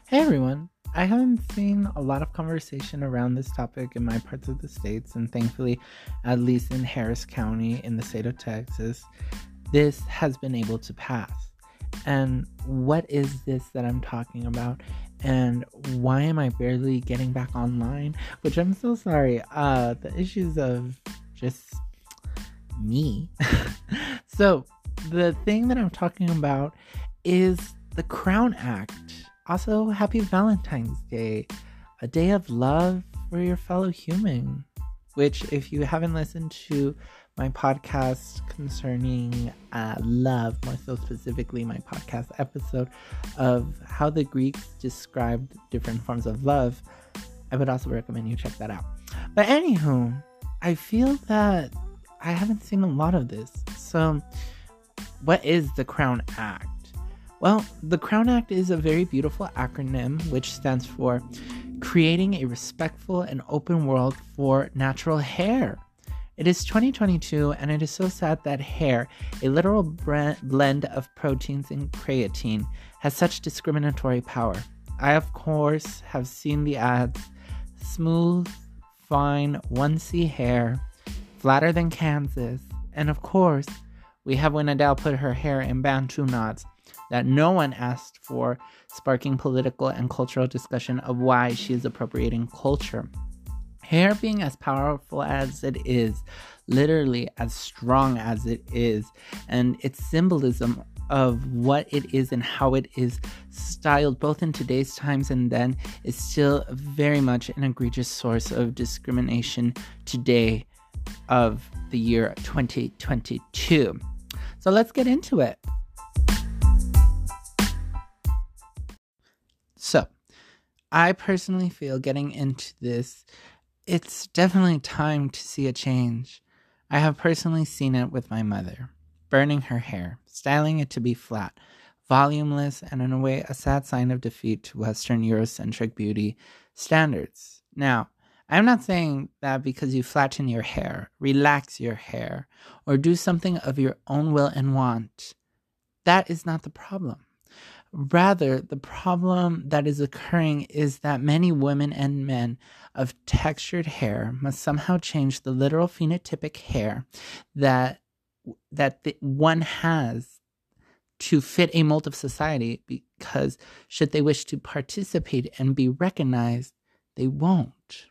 Hey everyone! I haven't seen a lot of conversation around this topic in my parts of the states, and thankfully, at least in Harris County in the state of Texas, this has been able to pass. And what is this that I'm talking about? And why am I barely getting back online? Which I'm so sorry. The issues of just me. So, the thing that I'm talking about is the Crown Act. Also, happy Valentine's Day, a day of love for your fellow human. Which, if you haven't listened to my podcast concerning love, more so specifically my podcast episode of how the Greeks described different forms of love, I would also recommend you check that out. But anywho, I feel that I haven't seen a lot of this. So, what is the Crown Act? Well, the Crown Act is a very beautiful acronym which stands for Creating a Respectful and Open World for Natural Hair. It is 2022, and it is so sad that hair, a literal blend of proteins and creatine, has such discriminatory power. I, of course, have seen the ads. Smooth, fine, 1C hair, flatter than Kansas. And of course, we have when Adele put her hair in Bantu knots that no one asked for, sparking political and cultural discussion of why she is appropriating culture. Hair being as powerful as it is, literally as strong as it is, and its symbolism of what it is and how it is styled both in today's times and then is still very much an egregious source of discrimination today of the year 2022. So let's get into it. So, I personally feel getting into this, it's definitely time to see a change. I have personally seen it with my mother, burning her hair, styling it to be flat, volumeless, and in a way a sad sign of defeat to Western Eurocentric beauty standards. Now, I'm not saying that because you flatten your hair, relax your hair, or do something of your own will and want. That is not the problem. Rather, the problem that is occurring is that many women and men of textured hair must somehow change the literal phenotypic hair that one has to fit a mold of society, because should they wish to participate and be recognized, they won't.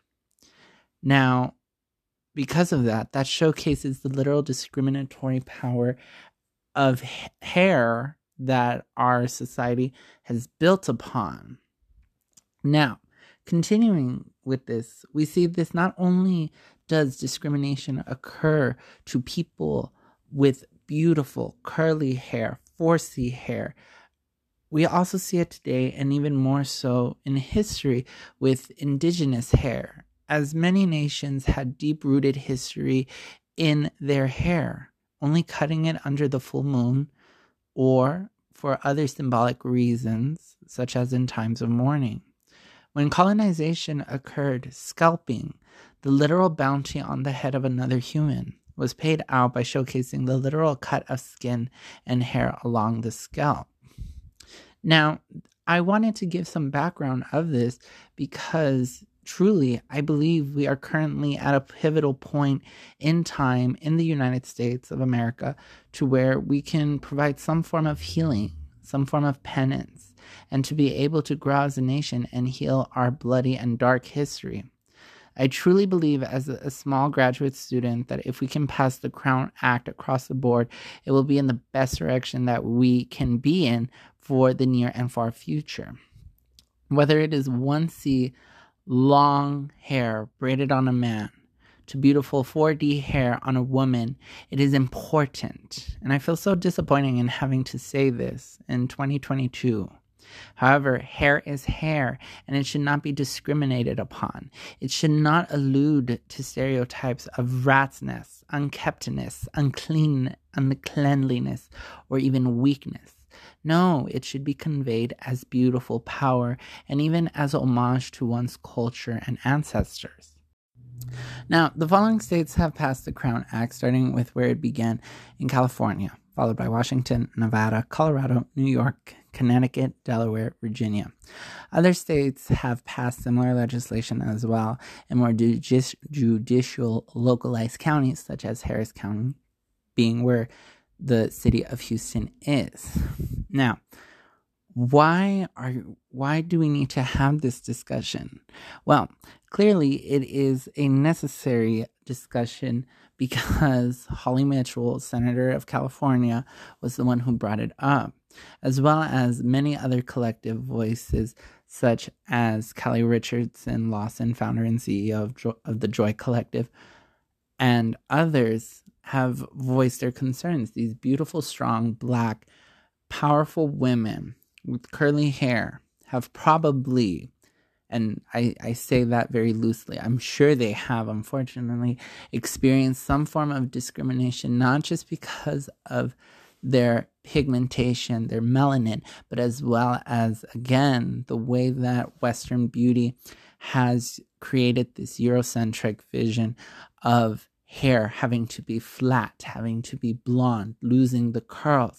Now, because of that showcases the literal discriminatory power of hair that our society has built upon. Now, continuing with this, we see this not only does discrimination occur to people with beautiful curly hair, 4C hair, we also see it today, and even more so in history, with indigenous hair, as many nations had deep-rooted history in their hair, only cutting it under the full moon or for other symbolic reasons, such as in times of mourning. When colonization occurred, scalping, the literal bounty on the head of another human, was paid out by showcasing the literal cut of skin and hair along the scalp. Now, I wanted to give some background of this because truly, I believe we are currently at a pivotal point in time in the United States of America to where we can provide some form of healing, some form of penance, and to be able to grow as a nation and heal our bloody and dark history. I truly believe as a small graduate student that if we can pass the Crown Act across the board, it will be in the best direction that we can be in for the near and far future. Whether it is 1C long hair braided on a man to beautiful 4D hair on a woman, it is important. And I feel so disappointing in having to say this in 2022. However, hair is hair, and it should not be discriminated upon. It should not allude to stereotypes of ratness, unkeptness, uncleanliness, or even weakness. No, it should be conveyed as beautiful power and even as homage to one's culture and ancestors. Now, the following states have passed the Crown Act, starting with where it began in California, followed by Washington, Nevada, Colorado, New York, Connecticut, Delaware, Virginia. Other states have passed similar legislation as well in more judicial localized counties, such as Harris County, being where the city of Houston is. Now, why do we need to have this discussion? Well, clearly it is a necessary discussion because Holly Mitchell, Senator of California, was the one who brought it up, as well as many other collective voices such as Kelly Richardson Lawson, founder and CEO of the Joy Collective, and others have voiced their concerns. These beautiful, strong, Black, powerful women with curly hair have probably, and I say that very loosely, I'm sure they have, unfortunately, experienced some form of discrimination, not just because of their pigmentation, their melanin, but as well as, again, the way that Western beauty has created this Eurocentric vision of hair having to be flat, having to be blonde, losing the curls.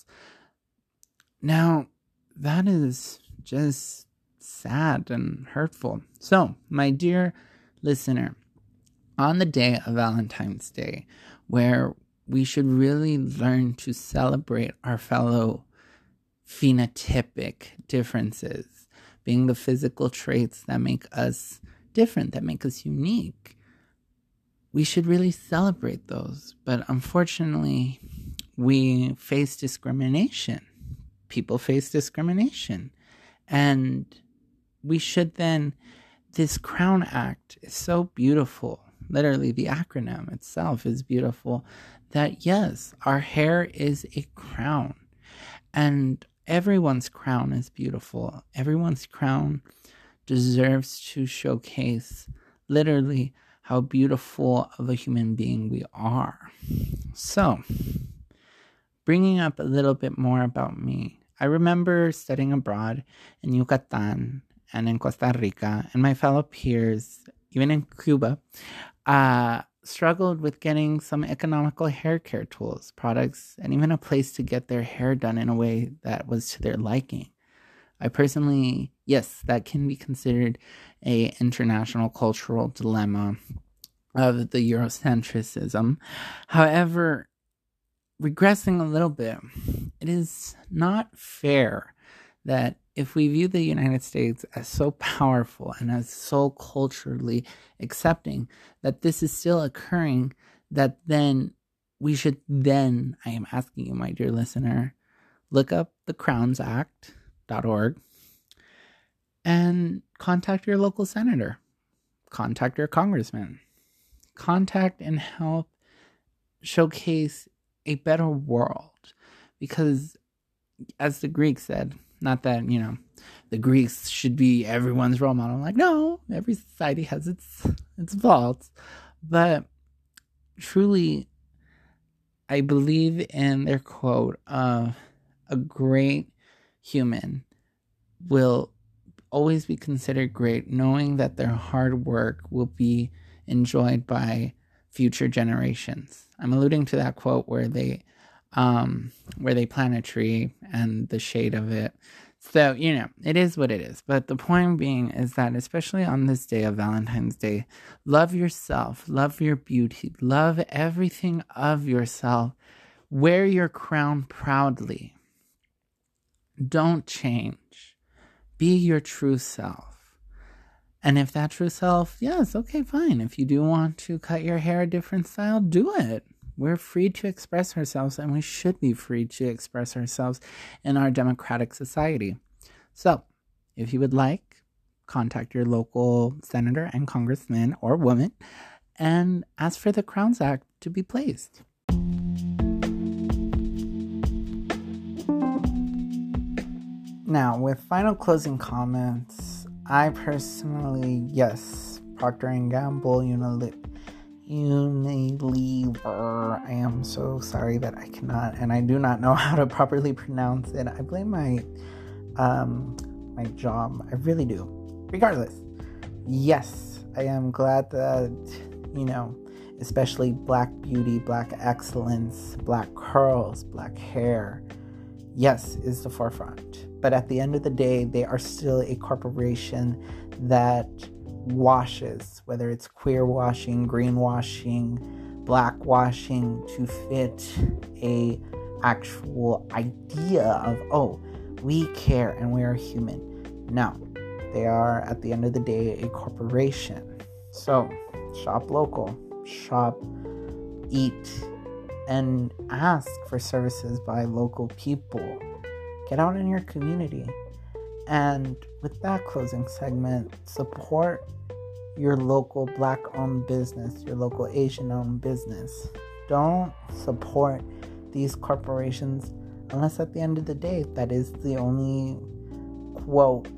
Now, that is just sad and hurtful. So, my dear listener, on the day of Valentine's Day, where we should really learn to celebrate our fellow phenotypic differences, being the physical traits that make us different, that make us unique, we should really celebrate those. But unfortunately, we face discrimination. People face discrimination. And we should then, this Crown Act is so beautiful. Literally, the acronym itself is beautiful. That yes, our hair is a crown. And everyone's crown is beautiful. Everyone's crown deserves to showcase literally how beautiful of a human being we are. So, bringing up a little bit more about me. I remember studying abroad in Yucatan and in Costa Rica, and my fellow peers, even in Cuba, struggled with getting some economical hair care tools, products, and even a place to get their hair done in a way that was to their liking. I personally, yes, that can be considered an international cultural dilemma of the Eurocentrism. However, regressing a little bit, it is not fair that if we view the United States as so powerful and as so culturally accepting, that this is still occurring, that then we should then, I am asking you, my dear listener, look up the crownsact.org and contact your local senator, contact your congressman, contact and help showcase a better world. Because as the Greeks said, not that, the Greeks should be everyone's role model. Like, no, every society has its faults. But truly, I believe in their quote of a great human will always be considered great, knowing that their hard work will be enjoyed by future generations. I'm alluding to that quote where they plant a tree and the shade of it. So, it is what it is. But the point being is that, especially on this day of Valentine's Day, love yourself, love your beauty, love everything of yourself. Wear your crown proudly. Don't change. Be your true self. And if that true self, yes, okay, fine. If you do want to cut your hair a different style, do it. We're free to express ourselves, and we should be free to express ourselves in our democratic society. So, if you would like, contact your local senator and congressman or woman and ask for the Crowns Act to be placed. Now, with final closing comments, I personally, yes, Procter & Gamble, Unilever. I am so sorry that I cannot, and I do not know how to properly pronounce it. I blame my job. I really do. Regardless, yes, I am glad that, especially Black beauty, Black excellence, Black curls, Black hair, yes, is the forefront. But at the end of the day, they are still a corporation that washes, whether it's queer washing, greenwashing, black washing, to fit a actual idea of, oh, we care and we are human. No, they are at the end of the day a corporation. So shop local, shop, eat, and ask for services by local people. Get out in your community. And with that closing segment, support your local Black-owned business, your local Asian-owned business. Don't support these corporations unless at the end of the day, that is the only, quote,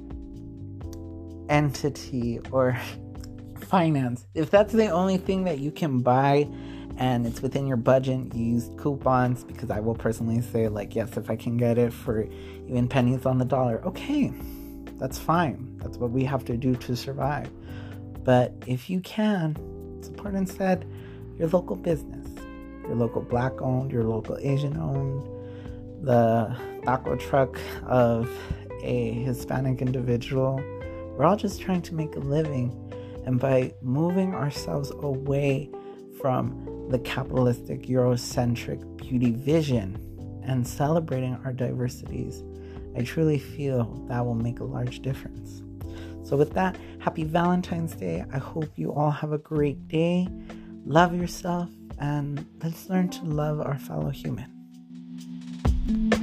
entity or finance. If that's the only thing that you can buy and it's within your budget, you use coupons, because I will personally say, like, yes, if I can get it for even pennies on the dollar, okay, that's fine. That's what we have to do to survive. But if you can, support instead your local business, your local Black-owned, your local Asian-owned, the taco truck of a Hispanic individual. We're all just trying to make a living. And by moving ourselves away from the capitalistic, Eurocentric beauty vision and celebrating our diversities, I truly feel that will make a large difference. So with that, happy Valentine's Day. I hope you all have a great day. Love yourself, and let's learn to love our fellow human.